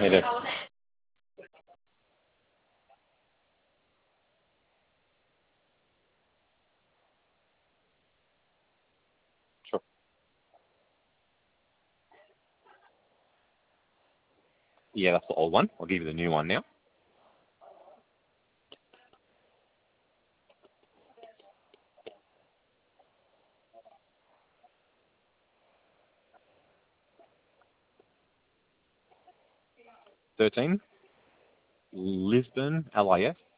Me too. Sure. Yeah, that's the old one. I'll give you the new one now. $13. Lisbon, LIS.